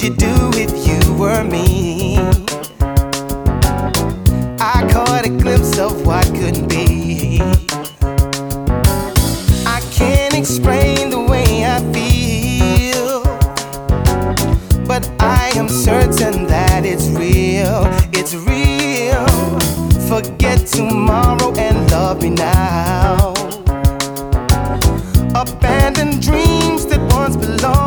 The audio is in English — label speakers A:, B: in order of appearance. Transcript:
A: you do if you were me? I caught a glimpse of what could be. I can't explain the way I feel, but I am certain that it's real. It's real. Forget tomorrow and love me now. Abandon dreams that once belonged.